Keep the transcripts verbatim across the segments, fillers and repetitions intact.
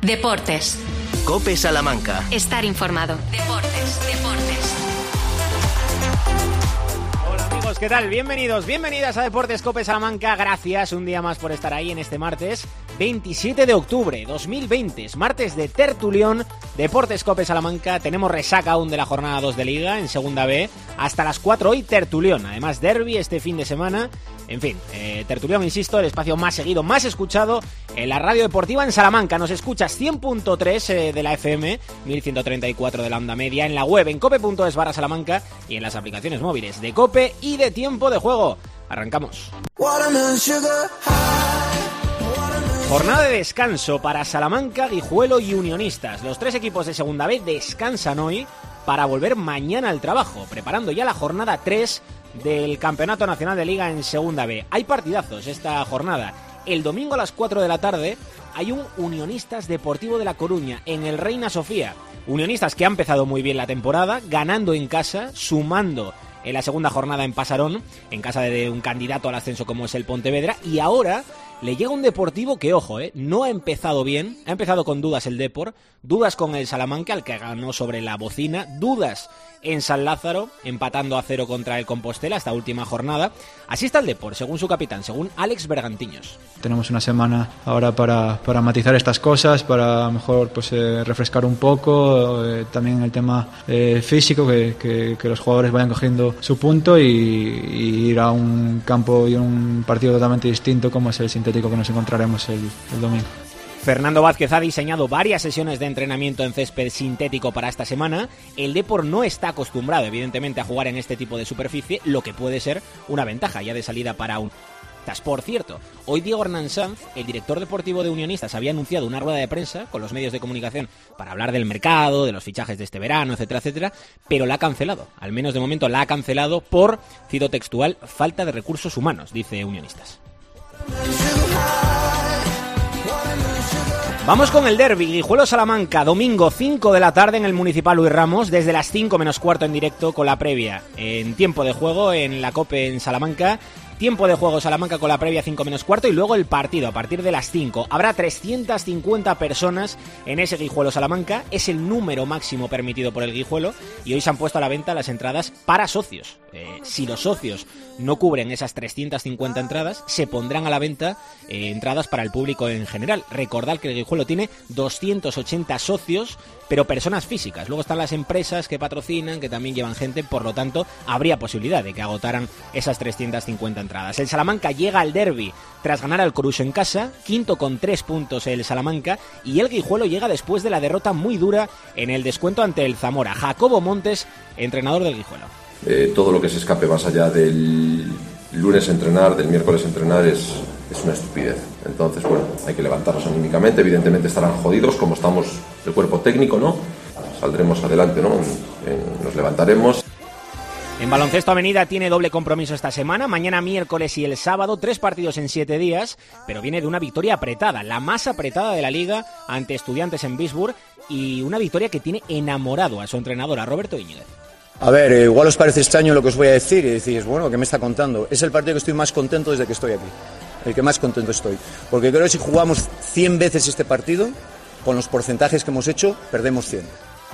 Deportes. COPE Salamanca. Estar informado. Deportes, deportes. Hola amigos, ¿qué tal? Bienvenidos, bienvenidas a Deportes COPE Salamanca. Gracias un día más por estar ahí en este martes veintisiete de octubre dos mil veinte. Es martes de tertulión. Deportes COPE Salamanca. Tenemos resaca aún de la jornada dos de Liga en Segunda B. Hasta las cuatro hoy tertulión. Además derbi este fin de semana. En fin, eh, tertulión, insisto, el espacio más seguido, más escuchado en la radio deportiva en Salamanca. Nos escuchas cien punto tres eh, de la F M, mil ciento treinta y cuatro de la onda media, en la web en cope punto es barra Salamanca y en las aplicaciones móviles de COPE y de Tiempo de Juego. Arrancamos. Jornada de descanso para Salamanca, Guijuelo y Unionistas. Los tres equipos de Segunda B descansan hoy para volver mañana al trabajo, preparando ya la jornada tres del Campeonato Nacional de Liga en Segunda B. Hay partidazos esta jornada. El domingo a las cuatro de la tarde hay un Unionistas Deportivo de La Coruña en el Reina Sofía. Unionistas que ha empezado muy bien la temporada, ganando en casa, sumando en la segunda jornada en Pasarón, en casa de un candidato al ascenso como es el Pontevedra, y ahora le llega un Deportivo que, ojo, eh, no ha empezado bien, ha empezado con dudas el Depor, dudas con el Salamanca, al que ganó sobre la bocina, dudas en San Lázaro, empatando a cero contra el Compostela esta última jornada. Así está el Depor, según su capitán, según Alex Bergantiños. Tenemos una semana ahora para, para matizar estas cosas, para mejor pues eh, refrescar un poco, eh, también el tema eh, físico, que, que, que los jugadores vayan cogiendo su punto y, y ir a un campo y un partido totalmente distinto como es el sintético que nos encontraremos el, el domingo. Fernando Vázquez ha diseñado varias sesiones de entrenamiento en césped sintético para esta semana. El Depor no está acostumbrado, evidentemente, a jugar en este tipo de superficie, lo que puede ser una ventaja ya de salida para un... Por cierto, hoy Diego Hernán Sanz, el director deportivo de Unionistas, había anunciado una rueda de prensa con los medios de comunicación para hablar del mercado, de los fichajes de este verano, etcétera, etcétera, pero la ha cancelado. Al menos de momento la ha cancelado por, cito textual, falta de recursos humanos, dice Unionistas. Vamos con el derbi, Guijuelo-Salamanca, domingo cinco de la tarde en el Municipal Luis Ramos, desde las cinco menos cuarto en directo con la previa en Tiempo de Juego en la COPE en Salamanca. Tiempo de Juego Salamanca con la previa cinco menos cuarto y luego el partido a partir de las cinco. Habrá trescientas cincuenta personas en ese Guijuelo Salamanca, es el número máximo permitido por el Guijuelo y hoy se han puesto a la venta las entradas para socios. Eh, si los socios no cubren esas trescientas cincuenta entradas, se pondrán a la venta eh, entradas para el público en general. Recordad que el Guijuelo tiene doscientos ochenta socios, pero personas físicas. Luego están las empresas que patrocinan, que también llevan gente, por lo tanto habría posibilidad de que agotaran esas trescientas cincuenta entradas. El Salamanca llega al derbi tras ganar al Coruso en casa, quinto con tres puntos el Salamanca, y el Guijuelo llega después de la derrota muy dura en el descuento ante el Zamora. Jacobo Montes, entrenador del Guijuelo. Eh, todo lo que se escape más allá del lunes entrenar, del miércoles entrenar, es, es una estupidez. Entonces, bueno, hay que levantarnos anímicamente. Evidentemente estarán jodidos, como estamos el cuerpo técnico, ¿no? Saldremos adelante, ¿no? Eh, nos levantaremos. En baloncesto Avenida tiene doble compromiso esta semana, mañana miércoles y el sábado, tres partidos en siete días, pero viene de una victoria apretada, la más apretada de la liga ante Estudiantes en Bisburg, y una victoria que tiene enamorado a su entrenador, a Roberto Íñiguez. A ver, eh, igual os parece extraño lo que os voy a decir y decís, bueno, ¿qué me está contando? Es el partido que estoy más contento desde que estoy aquí, el que más contento estoy, porque creo que si jugamos cien veces este partido, con los porcentajes que hemos hecho, perdemos cien.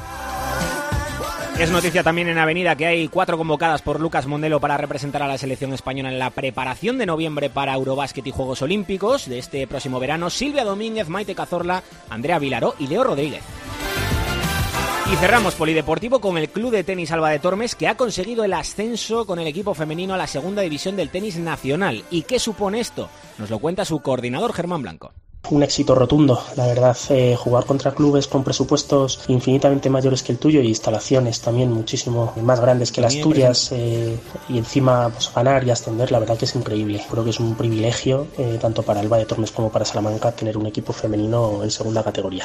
Es noticia también en Avenida que hay cuatro convocadas por Lucas Mondelo para representar a la selección española en la preparación de noviembre para Eurobásquet y Juegos Olímpicos de este próximo verano. Silvia Domínguez, Maite Cazorla, Andrea Vilaró y Leo Rodríguez. Y cerramos polideportivo con el Club de Tenis Alba de Tormes, que ha conseguido el ascenso con el equipo femenino a la segunda división del tenis nacional. ¿Y qué supone esto? Nos lo cuenta su coordinador Germán Blanco. Un éxito rotundo, la verdad, eh, jugar contra clubes con presupuestos infinitamente mayores que el tuyo y instalaciones también muchísimo más grandes que las tuyas, eh, y encima pues, ganar y ascender, la verdad que es increíble. Creo que es un privilegio eh, tanto para Alba de Tormes como para Salamanca tener un equipo femenino en segunda categoría.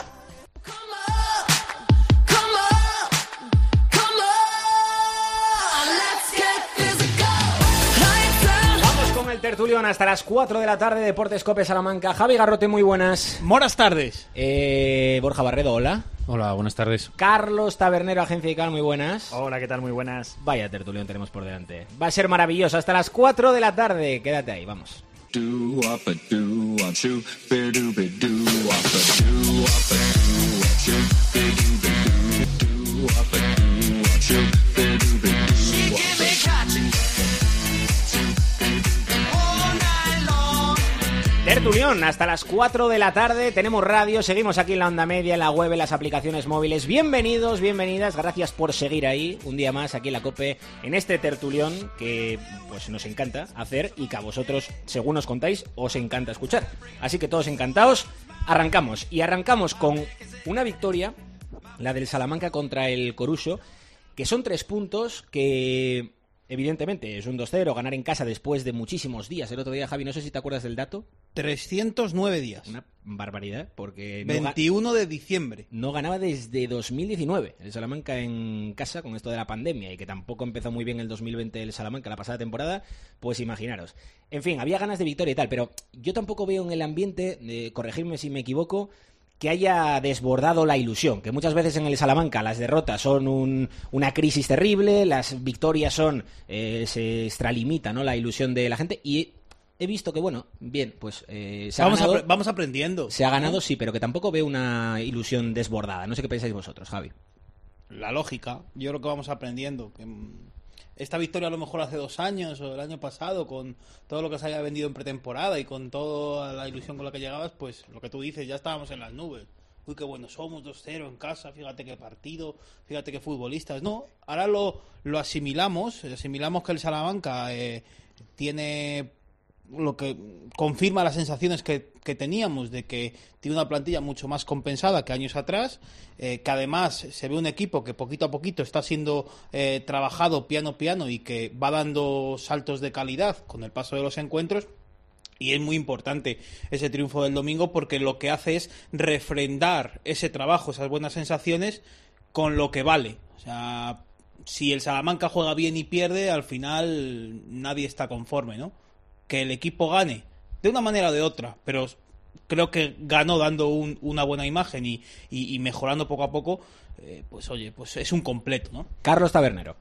Tertulión hasta las cuatro de la tarde, Deportes COPE Salamanca. Javi Garrote, muy buenas. Buenas tardes. Eh, Borja Barredo, hola. Hola, buenas tardes. Carlos Tabernero, Agencia ICAL, muy buenas. Hola, ¿qué tal? Muy buenas. Vaya tertulión tenemos por delante. Va a ser maravilloso hasta las cuatro de la tarde. Quédate ahí, vamos. Do up a do up, do, be do be do up a do up a hasta las cuatro de la tarde, tenemos radio, seguimos aquí en la onda media, en la web, en las aplicaciones móviles. Bienvenidos, bienvenidas, gracias por seguir ahí un día más aquí en la COPE, en este tertulión que pues nos encanta hacer y que a vosotros, según os contáis, os encanta escuchar. Así que todos encantados, arrancamos. Y arrancamos con una victoria, la del Salamanca contra el Coruso, que son tres puntos que... Evidentemente, es un dos cero, ganar en casa después de muchísimos días. El otro día, Javi, no sé si te acuerdas del dato. trescientos nueve días. Una barbaridad, porque... veintiuno de diciembre. No ganaba desde dos mil diecinueve el Salamanca en casa con esto de la pandemia y que tampoco empezó muy bien el dos mil veinte el Salamanca la pasada temporada, pues imaginaros. En fin, había ganas de victoria y tal, pero yo tampoco veo en el ambiente, de corregirme si me equivoco, que haya desbordado la ilusión, que muchas veces en el Salamanca las derrotas son un, una crisis terrible, las victorias son, eh, se extralimita, ¿no?, la ilusión de la gente, y he visto que, bueno, bien, pues eh, se ha vamos, ganado, apre- vamos aprendiendo. Se ha ganado, sí, pero que tampoco veo una ilusión desbordada. No sé qué pensáis vosotros, Javi. La lógica, yo creo que vamos aprendiendo. Que esta victoria a lo mejor hace dos años o el año pasado, con todo lo que se haya vendido en pretemporada y con toda la ilusión con la que llegabas, pues lo que tú dices, ya estábamos en las nubes. Uy, qué bueno somos, dos cero en casa, fíjate qué partido, fíjate qué futbolistas. No, ahora lo, lo asimilamos, asimilamos que el Salamanca eh, tiene... lo que confirma las sensaciones que, que teníamos de que tiene una plantilla mucho más compensada que años atrás, eh, que además se ve un equipo que poquito a poquito está siendo eh, trabajado piano piano y que va dando saltos de calidad con el paso de los encuentros. Y es muy importante ese triunfo del domingo porque lo que hace es refrendar ese trabajo, esas buenas sensaciones con lo que vale. O sea, si el Salamanca juega bien y pierde, al final nadie está conforme, ¿no? Que el equipo gane de una manera o de otra, pero creo que ganó dando un, una buena imagen y, y, y mejorando poco a poco, eh, pues oye, pues es un completo, ¿no? Carlos Tabernero.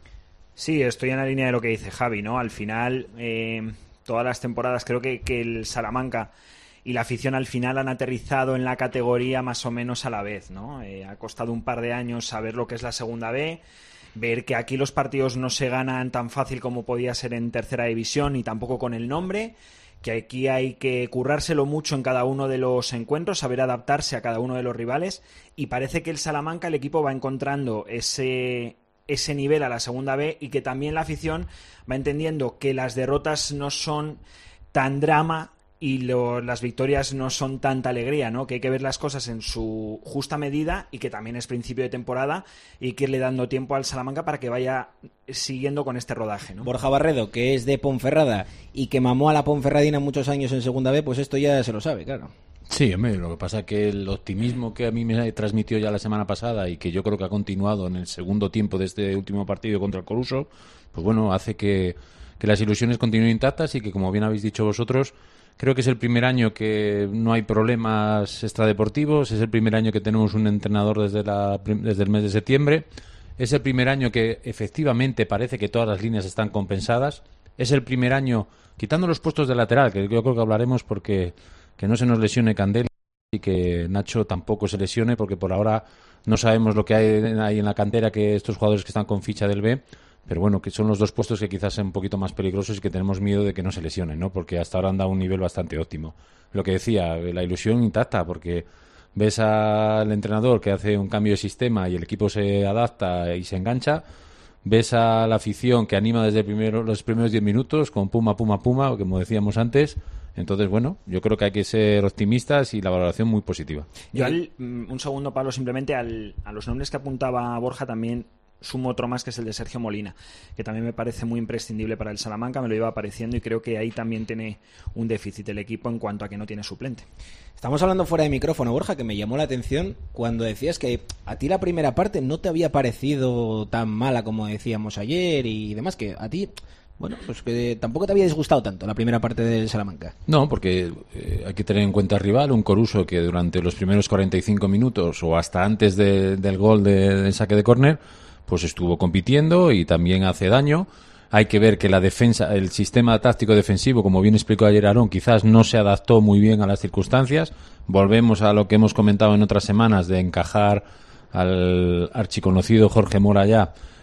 Sí, estoy en la línea de lo que dice Javi, ¿no? Al final, eh, todas las temporadas creo que, que el Salamanca y la afición al final han aterrizado en la categoría más o menos a la vez, ¿no? Eh, ha costado un par de años saber lo que es la segunda B, ver que aquí los partidos no se ganan tan fácil como podía ser en tercera división y tampoco con el nombre, que aquí hay que currárselo mucho en cada uno de los encuentros, saber adaptarse a cada uno de los rivales, y parece que el Salamanca, el equipo, va encontrando ese, ese nivel a la segunda B y que también la afición va entendiendo que las derrotas no son tan drama y lo, las victorias no son tanta alegría, ¿no? Que hay que ver las cosas en su justa medida y que también es principio de temporada y hay que irle dando tiempo al Salamanca para que vaya siguiendo con este rodaje, ¿no? Borja Barredo, que es de Ponferrada y que mamó a la Ponferradina muchos años en segunda B, pues esto ya se lo sabe, claro. Sí, hombre, lo que pasa es que el optimismo que a mí me transmitió ya la semana pasada y que yo creo que ha continuado en el segundo tiempo de este último partido contra el Coruso, pues bueno, hace que, que las ilusiones continúen intactas y que, como bien habéis dicho vosotros, creo que es el primer año que no hay problemas extradeportivos, es el primer año que tenemos un entrenador desde, la, desde el mes de septiembre, es el primer año que efectivamente parece que todas las líneas están compensadas, es el primer año, quitando los puestos de lateral, que yo creo que hablaremos porque que no se nos lesione Candela y que Nacho tampoco se lesione, porque por ahora no sabemos lo que hay ahí en la cantera, que estos jugadores que están con ficha del B, pero bueno, que son los dos puestos que quizás sean un poquito más peligrosos y que tenemos miedo de que no se lesionen, ¿no? Porque hasta ahora han dado un nivel bastante óptimo. Lo que decía, la ilusión intacta, porque ves al entrenador que hace un cambio de sistema y el equipo se adapta y se engancha, ves a la afición que anima desde primero, los primeros diez minutos con puma, puma, puma, como decíamos antes. Entonces, bueno, yo creo que hay que ser optimistas y la valoración muy positiva. Yo al, un segundo, Pablo, simplemente al, a los nombres que apuntaba Borja también sumo otro más, que es el de Sergio Molina, que también me parece muy imprescindible para el Salamanca, me lo iba apareciendo y creo que ahí también tiene un déficit el equipo en cuanto a que no tiene suplente. Estamos hablando fuera de micrófono, Borja, que me llamó la atención cuando decías que a ti la primera parte no te había parecido tan mala como decíamos ayer y demás, que a ti... Bueno, pues que tampoco te había disgustado tanto la primera parte del Salamanca. No, porque eh, hay que tener en cuenta al rival, un Coruso que durante los primeros cuarenta y cinco minutos o hasta antes de, del gol de, del saque de córner, pues estuvo compitiendo y también hace daño. Hay que ver que la defensa, el sistema táctico defensivo, como bien explicó ayer Aarón, quizás no se adaptó muy bien a las circunstancias. Volvemos a lo que hemos comentado en otras semanas de encajar al archiconocido Jorge Mora ya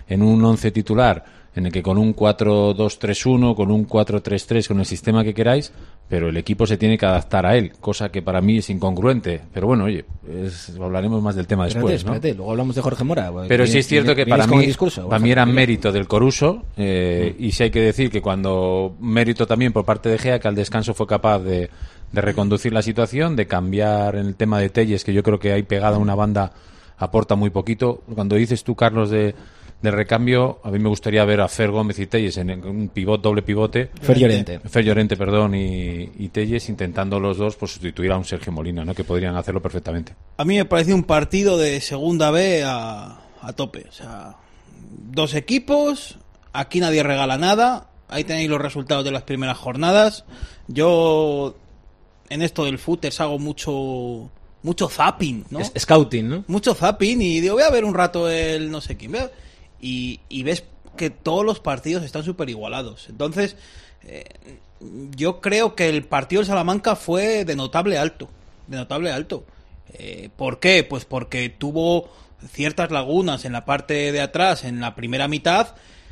en un once titular, en el que con un cuatro dos tres uno, con un cuatro tres tres, con el sistema que queráis, pero el equipo se tiene que adaptar a él, cosa que para mí es incongruente. Pero bueno, oye, es, hablaremos más del tema espérate, después, ¿no? Espérate, luego hablamos de Jorge Mora. Pero sí es cierto que para mí, discurso, para mí era mérito del Coruso, eh, mm. y sí hay que decir que cuando mérito también por parte de Gea, que al descanso fue capaz de, de reconducir la situación, de cambiar en el tema de Telles, que yo creo que ahí pegada una banda aporta muy poquito. Cuando dices tú, Carlos, de del recambio, a mí me gustaría ver a Fer Gómez y Telles en un pivot, doble pivote. Fer Llorente. Fer Llorente, perdón, y, y Telles intentando los dos pues sustituir a un Sergio Molina, ¿no? Que podrían hacerlo perfectamente. A mí me pareció un partido de segunda B a, a tope. O sea, dos equipos, aquí nadie regala nada. Ahí tenéis los resultados de las primeras jornadas. Yo, en esto del footers hago mucho... mucho zapping, ¿no? Es, scouting, ¿no? Mucho zapping y digo, voy a ver un rato el no sé quién. Vea. Y, y ves que todos los partidos están súper igualados. Entonces, eh, yo creo que el partido del Salamanca fue de notable alto. De notable alto. Eh, ¿Por qué? Pues porque tuvo ciertas lagunas en la parte de atrás, en la primera mitad,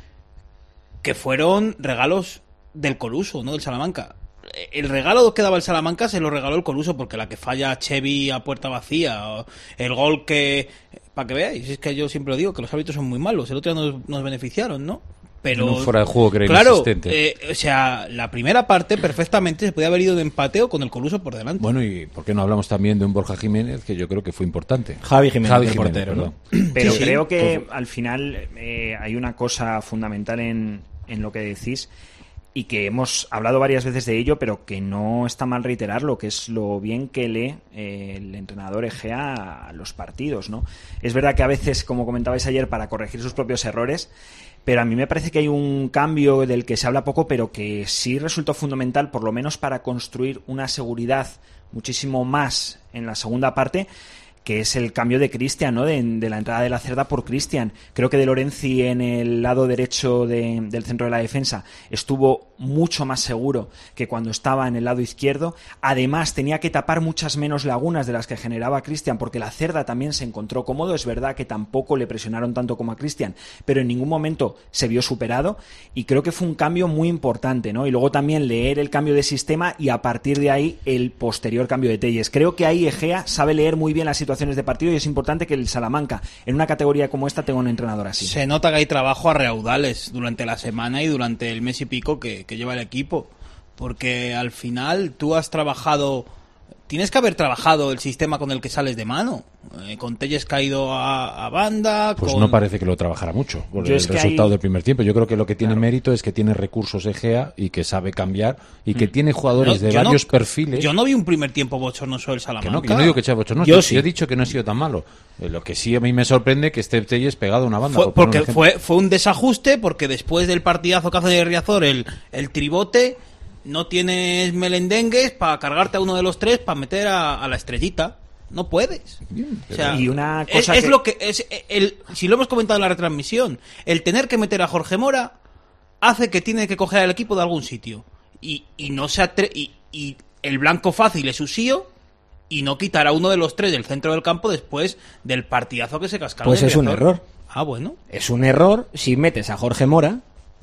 que fueron regalos del Coluso, ¿no? Del Salamanca. El regalo que daba el Salamanca se lo regaló el Coluso, porque la que falla Chevy a puerta vacía, el gol que... Para que veáis, es que yo siempre lo digo, que los árbitros son muy malos. El otro día nos, nos beneficiaron, ¿no? Pero... No fuera de juego, creo, claro, eh, o sea, la primera parte perfectamente se podía haber ido de empateo con el Coluso por delante. Bueno, y ¿por qué no hablamos también de un Borja Jiménez, que yo creo que fue importante? Javi Jiménez, Javi el Jiménez, portero, ¿no? Pero sí, creo sí. que al final eh, hay una cosa fundamental en, en lo que decís, y que hemos hablado varias veces de ello, pero que no está mal reiterarlo, que es lo bien que lee eh, el entrenador Egea a los partidos, ¿no? Es verdad que a veces, como comentabais ayer, para corregir sus propios errores, pero a mí me parece que hay un cambio del que se habla poco, pero que sí resultó fundamental, por lo menos para construir una seguridad muchísimo más en la segunda parte, que es el cambio de Cristian, ¿no? De, de la entrada de la Cerda por Cristian. Creo que De Lorenzi en el lado derecho de, del centro de la defensa estuvo mucho más seguro que cuando estaba en el lado izquierdo. Además, tenía que tapar muchas menos lagunas de las que generaba Cristian, porque la Cerda también se encontró cómodo. Es verdad que tampoco le presionaron tanto como a Cristian, pero en ningún momento se vio superado, y creo que fue un cambio muy importante, ¿no? Y luego también leer el cambio de sistema y a partir de ahí el posterior cambio de Telles. Creo que ahí Egea sabe leer muy bien la situación de partido, y es importante que el Salamanca en una categoría como esta tenga un entrenador así. Se nota que hay trabajo a reaudales durante la semana y durante el mes y pico que, que lleva el equipo, porque al final tú has trabajado, tienes que haber trabajado el sistema con el que sales de mano, eh, con Telles caído a, a banda. Pues con... no parece que lo trabajara mucho por el resultado hay... del primer tiempo. Yo creo que lo que tiene claro. mérito es que tiene recursos Egea y que sabe cambiar y que mm. tiene jugadores no, de varios no, perfiles. Yo no vi un primer tiempo bochornoso del Salamanca. Que no, que yo no digo que sea bochornoso. Yo, sí. yo he dicho que no ha sido tan malo. Eh, lo que sí a mí me sorprende que esté Telles pegado a una banda. Fue, porque fue, fue un desajuste, porque después del partidazo que hace de Riazor, el, el tribote, no tienes melendengues para cargarte a uno de los tres para meter a, a la estrellita. No puedes. Bien, o sea, y una cosa es, es que... lo que es el, si lo hemos comentado en la retransmisión, el tener que meter a Jorge Mora hace que tiene que coger al equipo de algún sitio, y, y no se atre- y, y el blanco fácil es Usío, y no quitar a uno de los tres del centro del campo después del partidazo que se cascaron. Pues es un error. Ah, bueno. Es un error si metes a Jorge Mora,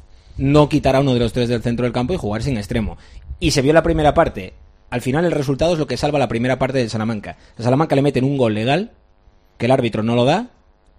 no quitar a uno de los tres del centro del campo y jugar sin extremo. Y se vio la primera parte. Al final el resultado es lo que salva la primera parte del Salamanca. A Salamanca le meten un gol legal, que el árbitro no lo da.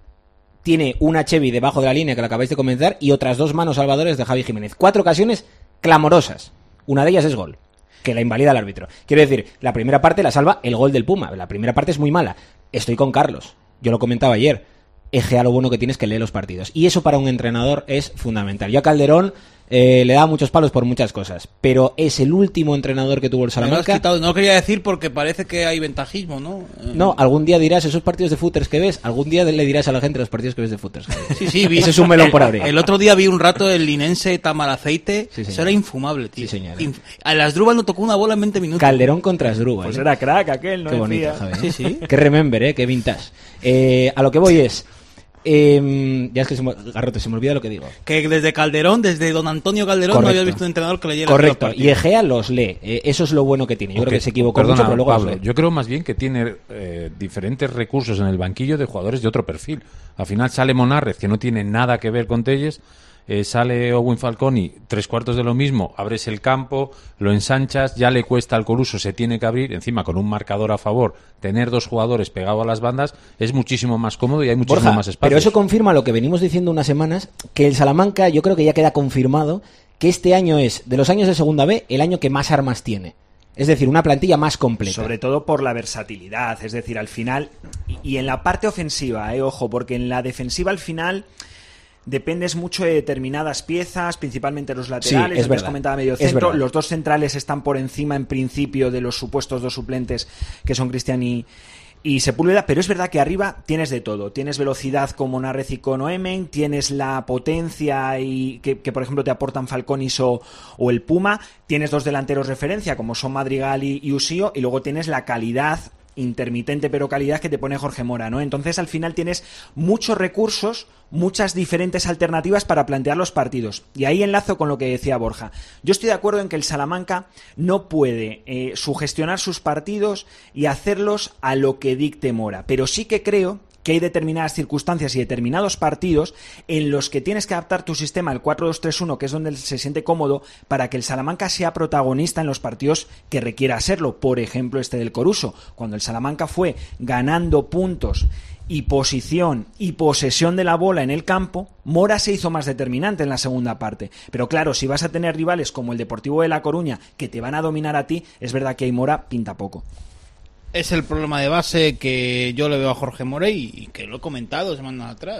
Tiene una Chevy debajo de la línea que la acabáis de comentar y otras dos manos salvadores de Javi Jiménez. Cuatro ocasiones clamorosas. Una de ellas es gol, que la invalida el árbitro. Quiero decir, la primera parte la salva el gol del Puma. La primera parte es muy mala. Estoy con Carlos. Yo lo comentaba ayer. Egea lo bueno que tienes que leer los partidos. Y eso para un entrenador es fundamental. Yo a Calderón eh, le da muchos palos por muchas cosas, pero es el último entrenador que tuvo el Salamanca. Me lo has quitado. No lo quería decir porque parece que hay ventajismo, ¿no? Eh... No, algún día dirás esos partidos de footers que ves, algún día le dirás a la gente los partidos que ves de footers. Sí, sí, vi. Ese es un melón por abrir. El otro día vi un rato el linense Tamaraceite. Sí, eso era infumable, tío. Sí, señor. Inf- a las Asdrúbal no tocó una bola en veinte minutos. Calderón contra Asdrúbal. Pues ¿eh? era crack aquel, ¿no? Qué bonito, Javi. ¿eh? Sí, sí. Qué remember, ¿eh? Qué vintage. Eh, a lo que voy es... Eh, ya es que se me, Garrote, se me olvida lo que digo. Que desde Calderón, desde don Antonio Calderón, Correcto. no había visto un entrenador que leyera. Correcto, y Egea los lee. Eh, eso es lo bueno que tiene. Yo Okay. creo que se equivocó Perdona, mucho, pero luego Pablo, los lee. yo creo más bien que tiene eh, diferentes recursos en el banquillo de jugadores de otro perfil. Al final sale Monarrez, que no tiene nada que ver con Telles. Eh, sale Owen Falconi, tres cuartos de lo mismo, abres el campo, lo ensanchas, ya le cuesta al Coruso, se tiene que abrir, encima con un marcador a favor, tener dos jugadores pegados a las bandas es muchísimo más cómodo y hay muchísimo Borja, más espacio. pero eso confirma lo que venimos diciendo unas semanas, que el Salamanca, yo creo que ya queda confirmado que este año es, de los años de Segunda B, el año que más armas tiene. Es decir, una plantilla más completa. Sobre todo por la versatilidad, es decir, al final, y, y en la parte ofensiva, eh, ojo, porque en la defensiva al final dependes mucho de determinadas piezas, principalmente los laterales, Sí, es antes verdad. comentaba medio Es centro, verdad. los dos centrales están por encima en principio de los supuestos dos suplentes que son Cristian y, y Sepúlveda, pero es verdad que arriba tienes de todo, tienes velocidad con Monarrez y con Oemen, tienes la potencia y que, que por ejemplo te aportan Falconis o, o el Puma, tienes dos delanteros referencia como son Madrigal y, y Usío, y luego tienes la calidad intermitente pero calidad que te pone Jorge Mora, ¿no? Entonces al final tienes muchos recursos, muchas diferentes alternativas para plantear los partidos. Y ahí enlazo con lo que decía Borja. Yo estoy de acuerdo en que el Salamanca no puede eh, sugestionar sus partidos y hacerlos a lo que dicte Mora, pero sí que creo que hay determinadas circunstancias y determinados partidos en los que tienes que adaptar tu sistema al cuatro dos tres uno, que es donde se siente cómodo, para que el Salamanca sea protagonista en los partidos que requiera serlo. Por ejemplo, este del Coruso, cuando el Salamanca fue ganando puntos y posición y posesión de la bola en el campo, Mora se hizo más determinante en la segunda parte. Pero claro, si vas a tener rivales como el Deportivo de La Coruña que te van a dominar a ti, es verdad que ahí Mora pinta poco. Es el problema de base que yo le veo a Jorge Mora y, y que lo he comentado semanas atrás.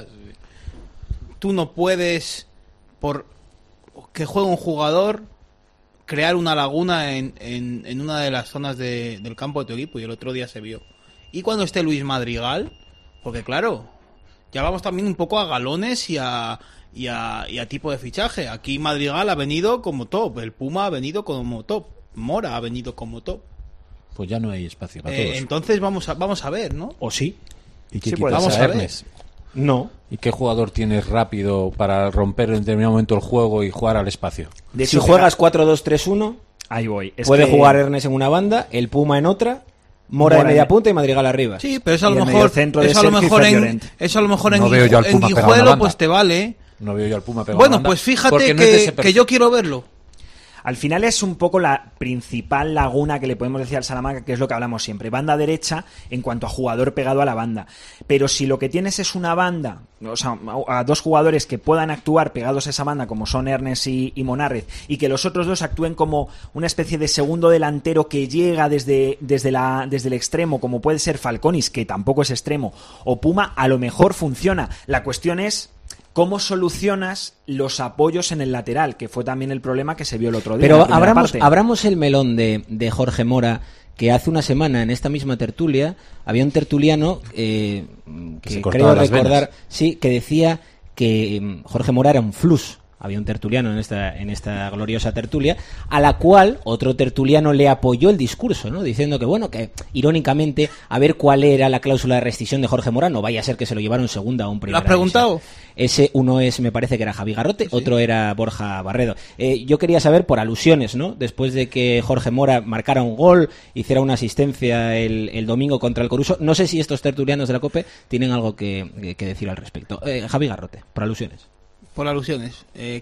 Tú no puedes, por que juegue un jugador, crear una laguna en, en, en una de las zonas de, del campo de tu equipo, y el otro día se vio. Y cuando esté Luis Madrigal, porque claro, ya vamos también un poco a galones y a, y a, y a tipo de fichaje. Aquí Madrigal ha venido como top, el Puma ha venido como top, Mora ha venido como top. Pues ya no hay espacio para Eh, todos. entonces vamos a vamos a ver, ¿no? ¿O sí? ¿Y qué Sí, quitas pues, vamos a a ver. Ernest? No. ¿Y qué jugador tienes rápido para romper en determinado momento el juego y jugar al espacio? De Si hecho, juegas cuatro dos tres uno, ahí voy. Es puede que- jugar Ernest en una banda, el Puma en otra, Mora, Mora de media en- punta y Madrigal arriba. Sí, pero eso a Y lo el mejor mediocentro de eso a lo Sergio mejor en Llorent. eso a lo mejor en, No veo Guiju- yo al en Puma pegado en la Guijuelo banda. pues te vale. No veo yo al Puma pegado Bueno, a la banda, pues fíjate porque no es de que, ese perfil. que yo quiero verlo. Al final es un poco la principal laguna que le podemos decir al Salamanca, que es lo que hablamos siempre. Banda derecha en cuanto a jugador pegado a la banda. Pero si lo que tienes es una banda, o sea, a dos jugadores que puedan actuar pegados a esa banda, como son Ernest y, y Monarrez, y que los otros dos actúen como una especie de segundo delantero que llega desde, desde, la, desde el extremo, como puede ser Falconis, que tampoco es extremo, o Puma, a lo mejor funciona. La cuestión es ¿cómo solucionas los apoyos en el lateral? Que fue también el problema que se vio el otro día. en Pero la primera abramos, parte. abramos el melón de, de Jorge Mora, que hace una semana en esta misma tertulia había un tertuliano eh, Que que se creo cortaba las recordar, venas. sí, que decía que mm, Jorge Mora era un flus. Había un tertuliano en esta, en esta gloriosa tertulia, a la cual otro tertuliano le apoyó el discurso, ¿no? Diciendo que, bueno, que irónicamente, a ver cuál era la cláusula de rescisión de Jorge Mora, no vaya a ser que se lo llevaron segunda o un primera. ¿Lo has preguntado? división. Ese uno es, me parece que era Javi Garrote, ¿sí? Otro era Borja Barredo. Eh, yo quería saber, por alusiones, ¿no? Después de que Jorge Mora marcara un gol, hiciera una asistencia el, el domingo contra el Coruso, no sé si estos tertulianos de la COPE tienen algo que, que, que decir al respecto. Eh, Javi Garrote, por alusiones. Por alusiones. Eh,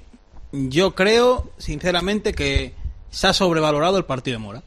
yo creo, sinceramente, que se ha sobrevalorado el partido de Mora.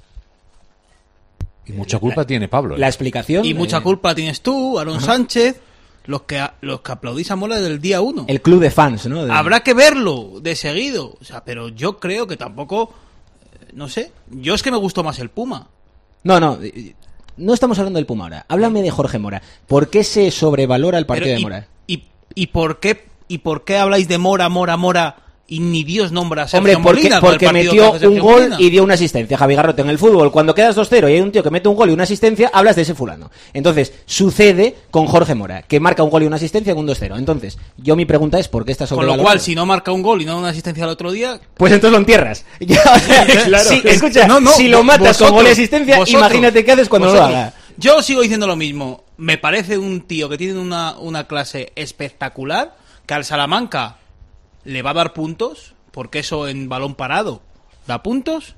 Y mucha culpa tiene Pablo. ¿eh? La explicación... Y mucha eh, culpa tienes tú, Aaron Ajá. Sánchez, los que los que aplaudís a Mora desde el día uno. El club de fans, ¿no? De- Habrá que verlo de seguido. O sea, pero yo creo que tampoco... eh, No sé. Yo es que me gustó más el Puma. No, no, eh, no estamos hablando del Puma ahora. Háblame de Jorge Mora. ¿Por qué se sobrevalora el partido Pero, de y, Mora? Y, y, por qué, ¿Y por qué habláis de Mora, Mora, Mora y ni Dios nombra a Sergio Hombre, porque, Molina con el porque partido metió que hace un Sergio gol Molina? y dio una asistencia. Javi Garrote, en el fútbol, cuando quedas dos cero y hay un tío que mete un gol y una asistencia, hablas de ese fulano. Entonces, sucede con Jorge Mora, que marca un gol y una asistencia en un dos cero. Entonces, yo mi pregunta es, ¿por qué está Con sobrevalorado? lo cual, si no marca un gol y no da una asistencia al otro día... Pues entonces lo entierras. Ya, o sea, Claro. sí, escucha, No, no, si lo matas con vosotros- gol y asistencia, vosotros- imagínate qué haces cuando vosotros- lo haga. Yo sigo diciendo lo mismo. Me parece un tío que tiene una, una clase espectacular, que al Salamanca le va a dar puntos, porque eso en balón parado da puntos,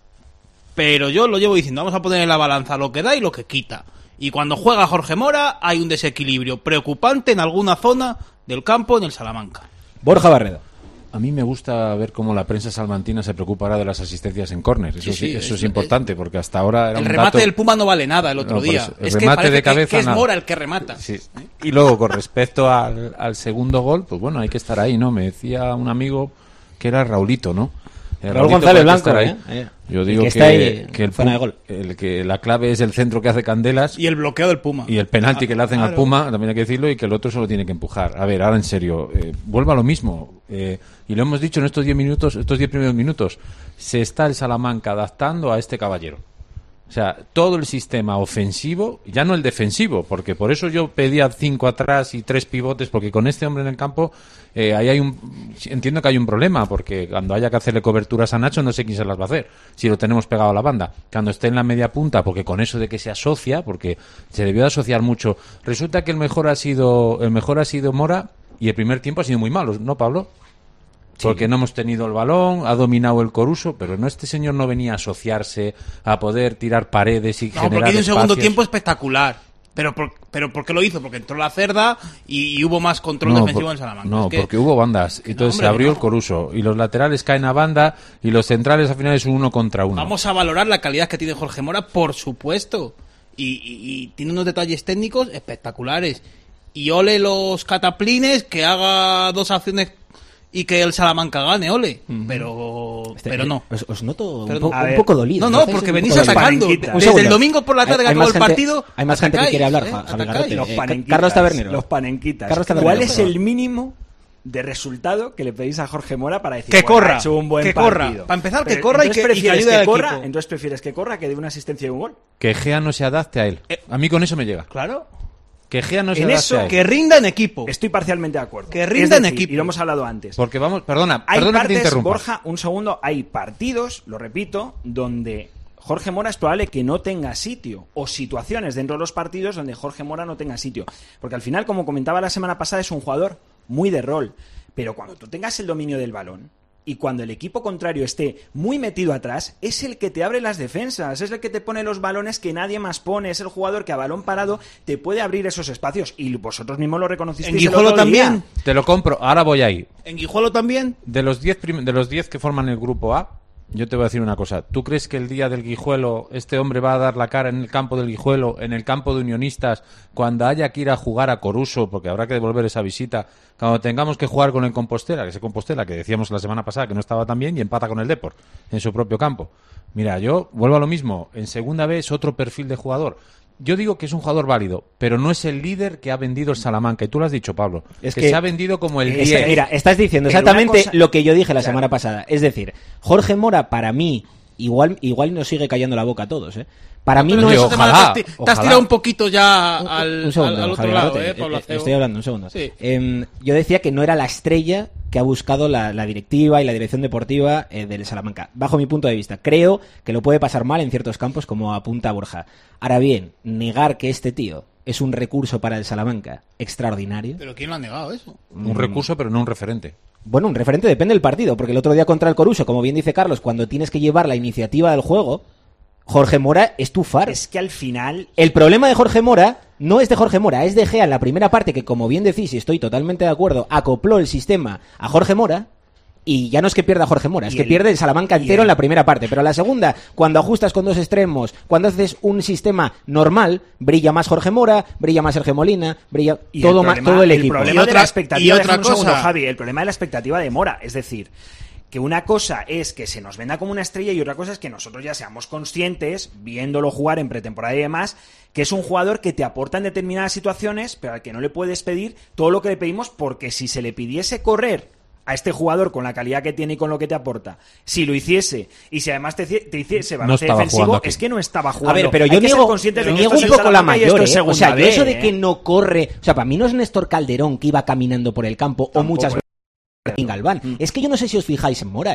pero yo lo llevo diciendo, vamos a poner en la balanza lo que da y lo que quita. Y cuando juega Jorge Mora hay un desequilibrio preocupante en alguna zona del campo en el Salamanca. Borja Barredo. A mí me gusta ver cómo la prensa salmantina se preocupa ahora de las asistencias en córner. Eso, sí, sí, eso es, es importante, porque hasta ahora era el un remate dato... del Puma no vale nada el otro no, día. Eso, el es remate que de cabeza, que, que es nada. Mora el que remata. Sí. Y luego, con respecto al, al segundo gol, pues bueno, hay que estar ahí, ¿no? Me decía un amigo que era Raulito, ¿no? El Raúl González Blanco, ¿eh? ¿eh? Yo digo que, que, está ahí, que, el, de gol. el que la clave es el centro que hace Candelas y el bloqueo del Puma y el penalti ah, que le hacen claro. al Puma, también hay que decirlo, y que el otro solo tiene que empujar. A ver, ahora en serio, eh, vuelva a lo mismo, eh, y lo hemos dicho en estos diez minutos, estos diez primeros minutos, se está el Salamanca adaptando a este caballero. O sea, todo el sistema ofensivo, ya no el defensivo, porque por eso yo pedía cinco atrás y tres pivotes, porque con este hombre en el campo, eh, ahí hay un, entiendo que hay un problema, porque cuando haya que hacerle coberturas a Nacho, no sé quién se las va a hacer, si lo tenemos pegado a la banda. Cuando esté en la media punta, porque con eso de que se asocia, porque se debió de asociar mucho, resulta que el mejor ha sido, el mejor ha sido Mora, y el primer tiempo ha sido muy malo, ¿no, Pablo? Porque sí. No hemos tenido el balón, ha dominado el Coruso, pero no, este señor no venía a asociarse, a poder tirar paredes y no, generar porque hizo un espacios. segundo tiempo espectacular. Pero por, pero ¿por qué lo hizo? Porque entró la cerda y, y hubo más control no, defensivo por, en Salamanca. No, es que, porque hubo bandas. Entonces no, hombre, se abrió no. el Coruso y los laterales caen a banda y los centrales al final es un uno contra uno. Vamos a valorar la calidad que tiene Jorge Mora, por supuesto. Y, y, y tiene unos detalles técnicos espectaculares. Y ole los cataplines, que haga dos acciones y que el Salamanca gane, ole. Uh-huh. Pero este, pero no. Os, os noto pero un, po- un poco dolido. No, no, porque venís atacando. Desde el domingo por la tarde que acabó el partido. Hay más gente que quiere hablar, eh, Javi Garrote. Los panenquitas. Carlos Tabernero. Los panenquitas. Carlos Tabernero. ¿Cuál es el mínimo de resultado que le pedís a Jorge Mora para decir que bueno, corra, ha hecho un buen que partido? corra? Para empezar, que Pero, corra y que, y que ayude que al corra, equipo. Entonces prefieres que corra que dé una asistencia y un gol. Que Gea no se adapte a él. A mí con eso me llega. Claro. Que Gea no se en adapte eso, a él. Que rinda en equipo. Estoy parcialmente de acuerdo. Que rinda es decir, en equipo. Y lo hemos hablado antes. Porque vamos, perdona, hay perdona partes, que te interrumpa. Borja, un segundo, hay partidos, lo repito, donde Jorge Mora es probable que no tenga sitio, o situaciones dentro de los partidos donde Jorge Mora no tenga sitio. Porque al final, como comentaba la semana pasada, es un jugador muy de rol. Pero cuando tú tengas el dominio del balón y cuando el equipo contrario esté muy metido atrás, es el que te abre las defensas, es el que te pone los balones que nadie más pone, es el jugador que a balón parado te puede abrir esos espacios. Y vosotros mismos lo reconocisteis. En Guijuelo también. Te lo compro, ahora voy ahí. En Guijuelo también. De los diez prim- de los diez que forman el grupo A, yo te voy a decir una cosa. ¿Tú crees que el día del Guijuelo este hombre va a dar la cara en el campo del Guijuelo, en el campo de Unionistas, cuando haya que ir a jugar a Coruso, porque habrá que devolver esa visita, cuando tengamos que jugar con el Compostela, que es el Compostela, que decíamos la semana pasada que no estaba tan bien, y empata con el Depor en su propio campo? Mira, yo vuelvo a lo mismo. En segunda vez es otro perfil de jugador. Yo digo que es un jugador válido, pero no es el líder que ha vendido el Salamanca. Y tú lo has dicho, Pablo. Es que, que se ha vendido como el diez. Mira, estás diciendo pero exactamente cosa... lo que yo dije la claro. semana pasada. Es decir, Jorge Mora, para mí, igual igual nos sigue callando la boca a todos, ¿eh? Para mí no es... Ojalá, te, te has tirado un poquito ya al, un, un segundo, al, al otro Javier lado, Garrote, ¿eh, Pablo Acebo? Estoy hablando, un segundo. Sí. Eh, yo decía que no era la estrella que ha buscado la, la directiva y la dirección deportiva eh, del Salamanca. Bajo mi punto de vista, creo que lo puede pasar mal en ciertos campos, como apunta Borja. Ahora bien, negar que este tío es un recurso para el Salamanca extraordinario. ¿Pero quién lo ha negado eso? Un recurso, pero no un referente. Bueno, un referente depende del partido, porque el otro día contra el Coruso, como bien dice Carlos, cuando tienes que llevar la iniciativa del juego, Jorge Mora es tu faro. Es que al final... El problema de Jorge Mora no es de Jorge Mora, es de Gea en la primera parte, que como bien decís, y estoy totalmente de acuerdo, acopló el sistema a Jorge Mora, y ya no es que pierda Jorge Mora, es que el, pierde el Salamanca entero el... en la primera parte. Pero en la segunda, cuando ajustas con dos extremos, cuando haces un sistema normal, brilla más Jorge Mora, brilla más Sergio Molina, brilla y todo, el problema, ma, todo el el equipo. Problema y otra, de la expectativa, y otra un cosa, segundo, Javi, el problema de la expectativa de Mora, es decir... que una cosa es que se nos venda como una estrella y otra cosa es que nosotros ya seamos conscientes, viéndolo jugar en pretemporada y demás, que es un jugador que te aporta en determinadas situaciones, pero al que no le puedes pedir todo lo que le pedimos, porque si se le pidiese correr a este jugador con la calidad que tiene y con lo que te aporta, si lo hiciese y si además te, te hiciese balance no defensivo, es que no estaba jugando. A ver, pero yo niego, pero niego un poco la mayor, ¿eh? O sea, yo eso de que no corre, o sea, para mí no es Néstor Calderón que iba caminando por el campo. Tampoco, o muchas veces Galván. Mm. Es que yo no sé si os fijáis en Mora, ¿eh?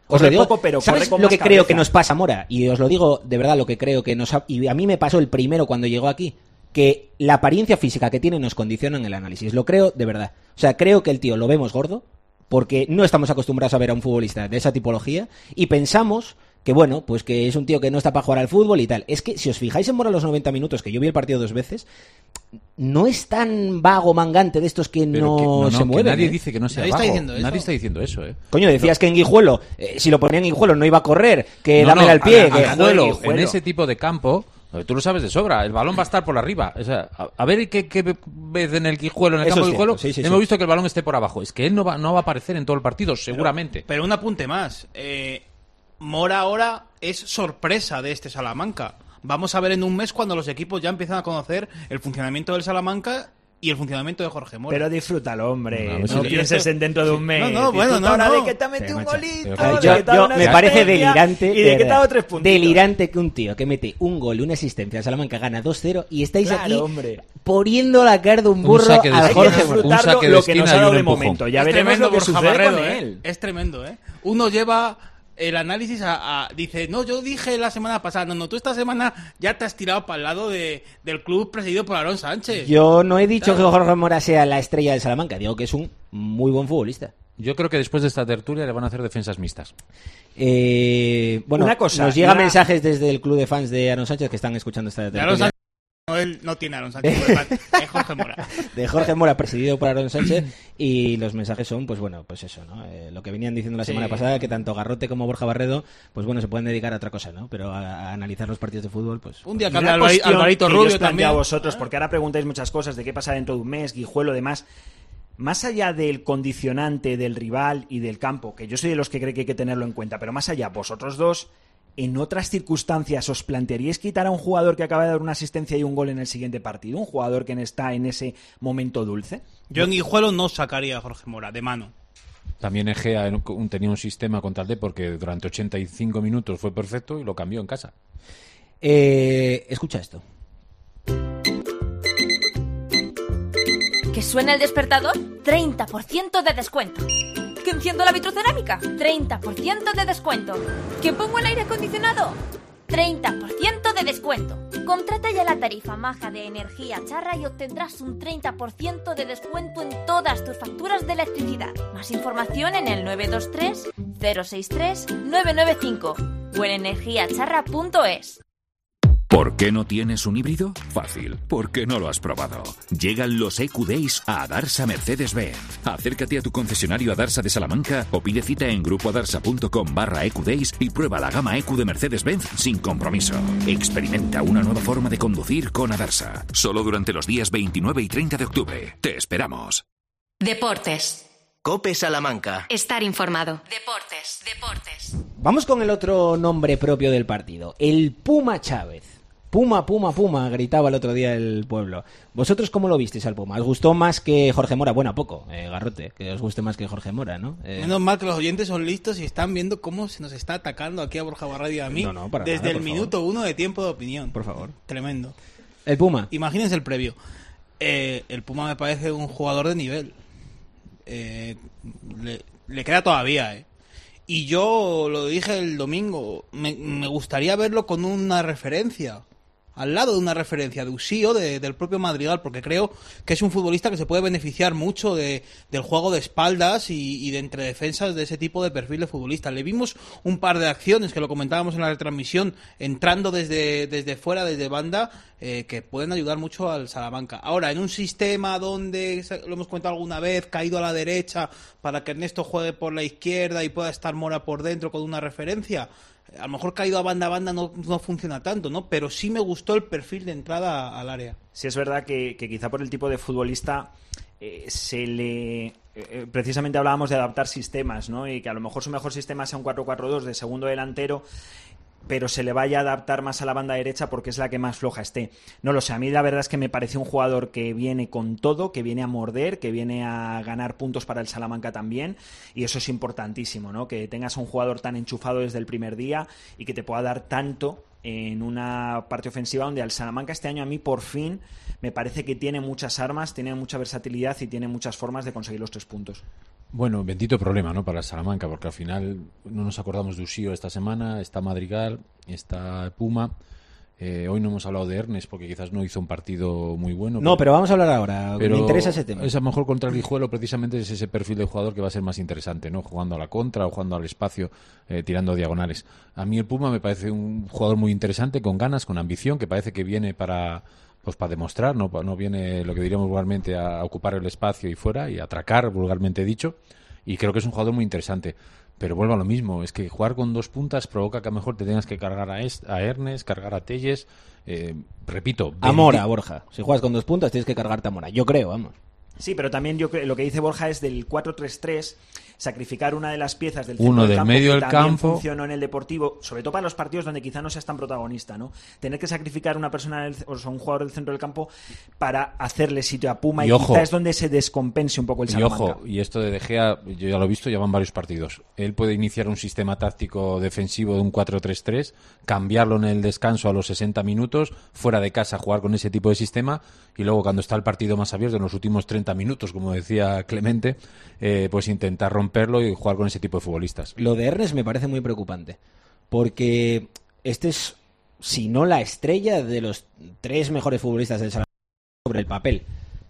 Os lo digo, poco, pero ¿sabes corre con lo más que creo cabeza? que nos pasa, Mora? Y os lo digo de verdad, lo que creo que nos ha... Y a mí me pasó el primero cuando llegó aquí, que la apariencia física que tiene nos condiciona en el análisis. Lo creo de verdad. O sea, creo que el tío lo vemos gordo, porque no estamos acostumbrados a ver a un futbolista de esa tipología, y pensamos que bueno, pues que es un tío que no está para jugar al fútbol y tal. Es que si os fijáis en Mora los noventa minutos, que yo vi el partido dos veces, no es tan vago, mangante de estos que, Pero no, que- no, no, se que mueven. nadie ¿eh? dice que no sea Nadie está vago. diciendo eso. Nadie está diciendo eso, ¿eh? Coño, decías que en Guijuelo, eh, si lo ponía en Guijuelo no iba a correr, que No, dame no, al pie. a- que... a Guijuelo, Guijuelo. en ese tipo de campo, tú lo sabes de sobra, el balón va a estar por arriba. O sea, a, a ver qué, qué vez en el Guijuelo, en el Eso campo es del Guijuelo, cierto, sí, sí, hemos sí. visto que el balón esté por abajo. Es que él no va, no va a aparecer en todo el partido, seguramente. Pero un apunte más. Eh, Mora ahora es sorpresa de este Salamanca. Vamos a ver en un mes cuando los equipos ya empiezan a conocer el funcionamiento del Salamanca y el funcionamiento de Jorge Mora. Pero disfrútalo, hombre. No, No, sí, pienses en dentro de un mes. No, no, bueno, Disfruta no, ahora no. de que te ha metido Sí, un macho. golito. Pero, de Yo, que te ha yo- dado una me parece asistencia delirante, y de que te ha dado tres verdad, puntos. delirante que un tío que mete un gol y una asistencia a Salamanca gana dos cero y estáis Claro, aquí hombre. poriendo la cara de un Un burro saque de al Hay que Jorge Mora. Un disfrutarlo saque de lo que nos esquina ha y dado un de empujón. momento. Ya Es veremos tremendo lo que Borja sucede Barredo, con ¿eh? él. Es tremendo, ¿eh? Uno lleva el análisis a, a- dice, no, yo dije la semana pasada, no, no, tú esta semana ya te has tirado para el lado de, del club presidido por Aarón Sánchez. Yo no he dicho que Jorge Mora sea la estrella del Salamanca, digo que es un muy buen futbolista. Yo creo que después de esta tertulia le van a hacer defensas mixtas. Eh, bueno, Una cosa, nos llegan una- mensajes desde el club de fans de Aaron Sánchez que están escuchando esta De tertulia. Aarón Sánchez, no, él no tiene Aarón Sánchez, es Jorge Mora. De Jorge Mora, presidido por Aaron Sánchez, y los mensajes son, pues bueno, pues eso, ¿no? Eh, lo que venían diciendo la Sí. semana pasada, que tanto Garrote como Borja Barredo, pues bueno, se pueden dedicar a otra cosa, ¿no? Pero a, a analizar los partidos de fútbol, pues... Un día Y cambia una Alvari- cuestión Alvarito que yo os Rubio planteo también. a vosotros, porque ahora preguntáis muchas cosas de qué pasa dentro de un mes, Guijuelo, demás. Más allá del condicionante del rival y del campo, que yo soy de los que cree que hay que tenerlo en cuenta, pero más allá, vosotros dos, en otras circunstancias, ¿os plantearíais quitar a un jugador que acaba de dar una asistencia y un gol en el siguiente partido? ¿Un jugador que está en ese momento dulce? Yo en Guijuelo no sacaría a Jorge Mora, de mano. También Egea en un- tenía un sistema con tal de porque durante ochenta y cinco minutos fue perfecto y lo cambió en casa. Eh, escucha esto. ¿Que suena el despertador? treinta por ciento de descuento. ¿Que enciendo la vitrocerámica? treinta por ciento de descuento. ¿Que pongo el aire acondicionado? treinta por ciento de descuento. Contrata ya la tarifa maja de Energía Charra y obtendrás un treinta por ciento de descuento en todas tus facturas de electricidad. Más información en el nueve dos tres, cero seis tres, nueve nueve cinco o en energía charra punto es. ¿Por qué no tienes un híbrido? Fácil, porque no lo has probado. Llegan los E Q Days a Adarsa Mercedes-Benz. Acércate a tu concesionario Adarsa de Salamanca o pide cita en grupoadarsa.com barra E Q Days y prueba la gama E Q de Mercedes-Benz sin compromiso. Experimenta una nueva forma de conducir con Adarsa. Solo durante los días veintinueve y treinta de octubre. Te esperamos. Deportes. Cope Salamanca. Estar informado. Deportes. Deportes. Vamos con el otro nombre propio del partido, el Puma Chávez. Puma, Puma, Puma, gritaba el otro día el pueblo. ¿Vosotros cómo lo visteis al Puma? ¿Os gustó más que Jorge Mora? Bueno, poco, eh, Garrote, que os guste más que Jorge Mora, ¿no? Eh, Menos mal que los oyentes son listos y están viendo cómo se nos está atacando aquí a Borja Barredo y a mí No, no, para desde nada, el por minuto uno de tiempo de opinión. Por favor. Tremendo. El Puma. Imagínense el previo. Eh, el Puma me parece un jugador de nivel. Eh, le, le queda todavía, ¿eh? Y yo lo dije el domingo, me, me gustaría verlo con una referencia, al lado de una referencia de Usío, de, del propio Madrigal, porque creo que es un futbolista que se puede beneficiar mucho de, del juego de espaldas y, y de entre defensas de ese tipo de perfil de futbolista. Le vimos un par de acciones, que lo comentábamos en la retransmisión, entrando desde, desde fuera, desde banda, eh, que pueden ayudar mucho al Salamanca. Ahora, en un sistema donde, lo hemos comentado alguna vez, caído a la derecha para que Ernesto juegue por la izquierda y pueda estar Mora por dentro con una referencia, a lo mejor caído a banda a banda no, no funciona tanto, ¿no? Pero sí me gustó el perfil de entrada al área. Sí, es verdad que, que quizá por el tipo de futbolista eh, se le... Eh, precisamente hablábamos de adaptar sistemas, ¿no? Y que a lo mejor su mejor sistema sea un cuatro cuatro dos de segundo delantero, pero se le vaya a adaptar más a la banda derecha porque es la que más floja esté. No lo sé, a mí la verdad es que me parece un jugador que viene con todo, que viene a morder, que viene a ganar puntos para el Salamanca también, y eso es importantísimo, ¿no? Que tengas un jugador tan enchufado desde el primer día y que te pueda dar tanto en una parte ofensiva donde al Salamanca este año a mí por fin me parece que tiene muchas armas, tiene mucha versatilidad y tiene muchas formas de conseguir los tres puntos. Bueno, bendito problema, ¿no? Para el Salamanca, porque al final no nos acordamos de Ushio esta semana, está Madrigal, está Puma. Eh, hoy no hemos hablado de Ernest porque quizás no hizo un partido muy bueno. No, pero, pero vamos a hablar ahora. Me interesa ese tema. Es a lo mejor contra el Guijuelo, precisamente es ese perfil de jugador que va a ser más interesante, ¿no? Jugando a la contra o jugando al espacio, eh, tirando diagonales. A mí el Puma me parece un jugador muy interesante, con ganas, con ambición, que parece que viene para... pues para demostrar, no, no viene lo que diríamos vulgarmente a ocupar el espacio y fuera y a atracar, vulgarmente dicho, y creo que es un jugador muy interesante. Pero vuelvo a lo mismo, es que jugar con dos puntas provoca que a lo mejor te tengas que cargar a, Est, a Ernest, cargar a Telles, eh, repito... A Mora, Borja. Si juegas con dos puntas tienes que cargarte a Mora, yo creo, vamos. Sí, pero también yo creo, lo que dice Borja es del cuatro tres tres, sacrificar una de las piezas del centro Uno del, del campo, medio que del también campo funcionó en el Deportivo, sobre todo para los partidos donde quizá no seas tan protagonista, ¿no? Tener que sacrificar una persona del, o sea, un jugador del centro del campo para hacerle sitio a Puma y, y ojo, quizá es donde se descompense un poco el Salamanca. Y ojo, y esto de De Gea, yo ya lo he visto, ya van varios partidos. Él puede iniciar un sistema táctico defensivo de un cuatro tres tres, cambiarlo en el descanso a los sesenta minutos, fuera de casa jugar con ese tipo de sistema y luego cuando está el partido más abierto en los últimos treinta minutos, como decía Clemente, eh, pues intentar romperlo y jugar con ese tipo de futbolistas. Lo de Ernest me parece muy preocupante, porque este es, si no la estrella de los tres mejores futbolistas del Salamanca sobre el papel.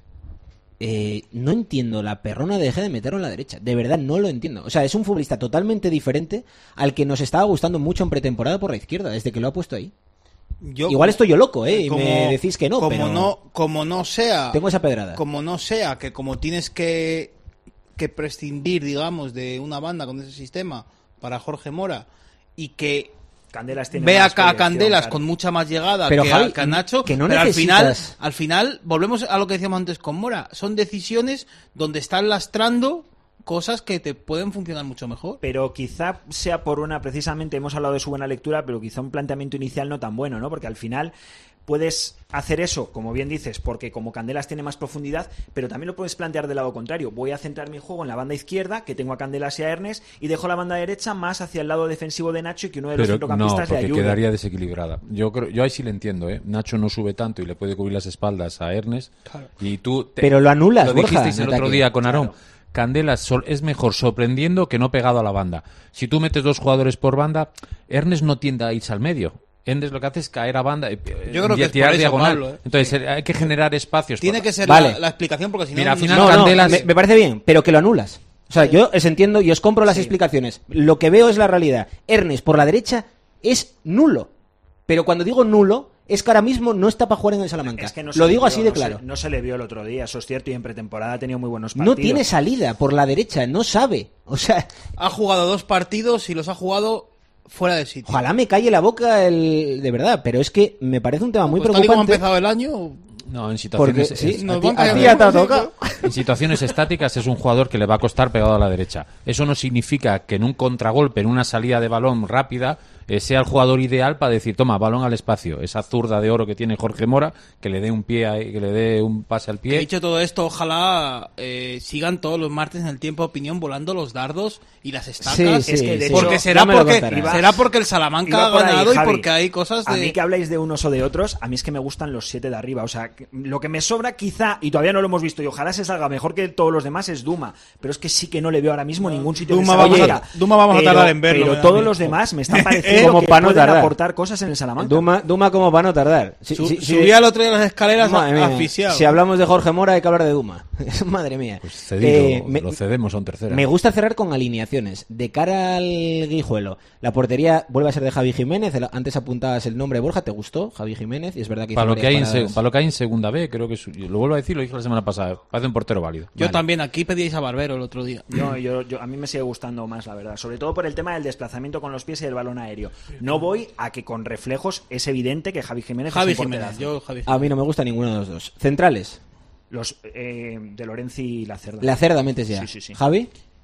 Eh, no entiendo la perrona de De Gea de meterlo en la derecha. De verdad, no lo entiendo. O sea, es un futbolista totalmente diferente al que nos estaba gustando mucho en pretemporada por la izquierda, desde que lo ha puesto ahí. Yo, Igual estoy yo loco, ¿eh? Como, y me decís que no, como pero... no, como no sea... Tengo esa pedrada. Como no sea que como tienes que, que prescindir, digamos, de una banda con ese sistema para Jorge Mora y que... Candelas tiene ve acá a claro. Candelas con mucha más llegada pero, que, Javi, a, que a Nacho, que no pero necesitas... al final, al final volvemos a lo que decíamos antes con Mora, son decisiones donde están lastrando cosas que te pueden funcionar mucho mejor. Pero quizá sea por una, precisamente hemos hablado de su buena lectura, pero quizá un planteamiento inicial no tan bueno, ¿no? Porque al final puedes hacer eso, como bien dices, porque como Candelas tiene más profundidad, pero también lo puedes plantear del lado contrario. Voy a centrar mi juego en la banda izquierda, que tengo a Candelas y a Ernest, y dejo la banda derecha más hacia el lado defensivo de Nacho y que uno de los pero centrocampistas no, le ayude. porque quedaría desequilibrada. Yo creo, yo ahí sí le entiendo, ¿eh? Nacho no sube tanto y le puede cubrir las espaldas a Ernest. Claro. Y tú te, pero lo anulas, Lo Borja, dijisteis el otro día con Aarón. Claro. Candelas es mejor sorprendiendo que no pegado a la banda. Si tú metes dos jugadores por banda, Ernest no tiende a irse al medio. Ernest lo que hace es caer a banda, yo creo que es tirar por eso, diagonal. Pablo, ¿eh? Entonces sí. hay que generar espacios. Tiene por... que ser vale. la, la explicación porque si Mira, no... al final no, Candelas... no, me, me parece bien, pero que lo anulas. O sea, yo os entiendo y os compro las sí. explicaciones. Lo que veo es la realidad. Ernest por la derecha es nulo. Pero cuando digo nulo... es que ahora mismo no está para jugar en el Salamanca. Es que no lo digo vio, así de no claro. Se, no se le vio el otro día, eso es cierto, y en pretemporada ha tenido muy buenos partidos. No tiene salida por la derecha, no sabe. O sea, ha jugado dos partidos y los ha jugado fuera de sitio. Ojalá me calle la boca el de verdad, pero es que me parece un tema muy pues preocupante. Tal y como ha empezado el año... No, en situaciones, Porque, sí, es, a ti, a ti ya te ha tocado. En situaciones estáticas es un jugador que le va a costar pegado a la derecha. Eso no significa que en un contragolpe, en una salida de balón rápida, eh, sea el jugador ideal para decir, toma, balón al espacio. Esa zurda de oro que tiene Jorge Mora, que le dé un pie, a, que le dé un pase al pie. He dicho todo esto, ojalá eh, sigan todos los martes en el Tiempo de Opinión volando los dardos y las estacas. Sí, sí, es que de sí. porque Hecho, será porque iba, será porque el Salamanca ha ganado ahí, y porque hay cosas de... A mí que habláis de unos o de otros, a mí es que me gustan los siete de arriba. O sea, lo que me sobra quizá, y todavía no lo hemos visto y ojalá se salga mejor que todos los demás, es Duma, pero es que sí que no le veo ahora mismo ningún sitio Duma de vamos a, Duma vamos pero, a tardar en verlo. Pero todos los demás me están pareciendo como que para no pueden tardar. aportar cosas en el Salamanca. Duma, Duma como para no tardar. Si, Su, si, subía el otro día las escaleras asfixiado. Si hablamos de Jorge Mora hay que hablar de Duma. Madre mía. Pues cedido, eh, me, lo cedemos a un tercera. Me gusta cerrar con alineaciones. De cara al Guijuelo, la portería vuelve a ser de Javi Jiménez. Antes apuntabas el nombre, Borja, ¿te gustó? Javi Jiménez, y es verdad que para lo que, hay en se, paradas... para lo que hay en segunda B, creo que es, lo vuelvo a decir, lo dije la semana pasada, parece un portero válido. Yo vale. también, aquí pedíais a Barbero el otro día. Yo, yo, yo, a mí me sigue gustando más, la verdad. Sobre todo por el tema del desplazamiento con los pies y el balón aéreo. No voy a que con reflejos es evidente que Javi Jiménez Javi es un Jiménez, yo, Javi Jiménez. A mí no me gusta ninguno de los dos. Centrales. Los eh, de Lorenzi y la Cerda. La Cerda metes ya. Sí, sí, sí. ¿Javi?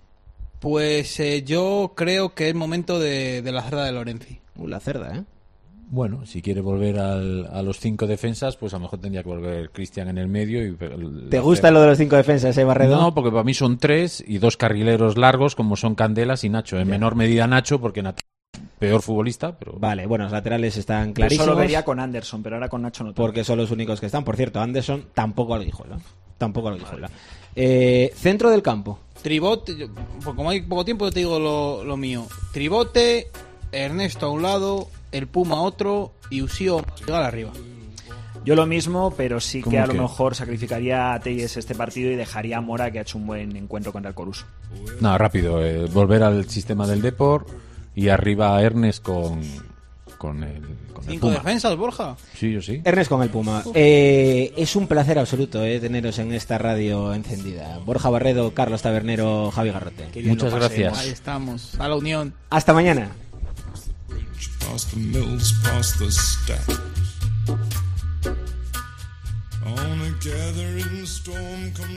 Pues eh, yo creo que es momento de, de la Cerda de Lorenzi. Uh, la Cerda, ¿eh? Bueno, si quiere volver al, a los cinco defensas, pues a lo mejor tendría que volver Cristian en el medio. Y ¿Te gusta lo de los cinco defensas, eh, Barredo? No, porque para mí son tres y dos carrileros largos, como son Candelas y Nacho. En ya. menor medida Nacho, porque Nacho peor futbolista, pero... Vale, bueno, los laterales están clarísimos. Yo solo vería con Anderson, pero ahora con Nacho no tengo. Porque son los únicos que están. Por cierto, Anderson tampoco al Guijuelo. tampoco lo dijo. Eh, centro del campo. Tribote, yo, pues como hay poco tiempo, yo te digo lo, lo mío. Tribote, Ernesto a un lado, el Puma a otro y Usío llegar arriba. Yo lo mismo, pero sí que a lo que? mejor sacrificaría a Telles este partido y dejaría a Mora, que ha hecho un buen encuentro contra el Coruso. No, rápido, eh, volver al sistema del Depor y arriba a Ernest con, con el, con el Cinco Puma. defensas, Borja. Sí, yo sí. Ernest con el Puma. Eh, es un placer absoluto eh, teneros en esta radio encendida. Borja Barredo, Carlos Tabernero, Javi Garrote. Muchas gracias. Ahí estamos, a la unión. Hasta mañana. Past the mills, past the stacks. On a gathering storm comes